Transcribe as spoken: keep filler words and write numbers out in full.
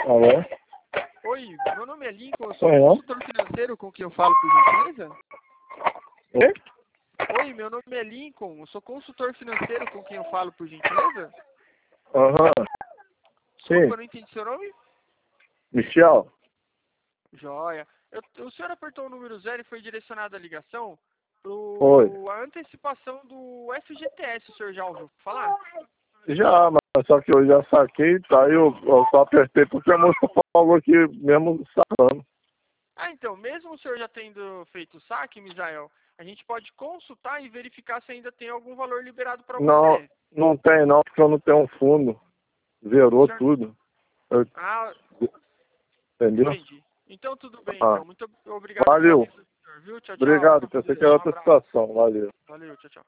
Alô? Oi, meu nome é Lincoln, eu sou Oi, consultor financeiro com quem eu falo, por gentileza? Oi? Oi, meu nome é Lincoln, eu sou consultor financeiro com quem eu falo, por gentileza? Aham. Desculpa, Sim. eu não entendi seu nome? Michel? Joia. Eu, o senhor apertou o número zero e foi direcionado a ligação Oi. para a antecipação do F G T S, o senhor já ouviu falar? Já, mas só que eu já saquei, tá? Eu, eu só apertei porque a moça falou aqui mesmo sacando. Ah, então, mesmo o senhor já tendo feito o saque, Misael, a gente pode consultar e verificar se ainda tem algum valor liberado para Não, você. não tem não, porque eu não tenho um fundo. O Zerou senhor... tudo. Eu- Ah, entendeu? entendi. Então, tudo bem, Ah, então. Muito obrigado pela valeu. atenção do senhor, viu? Tchau, tchau. Obrigado, Fica com pensei Deus. que era Um outra abraço. situação. Valeu. Valeu, tchau, tchau.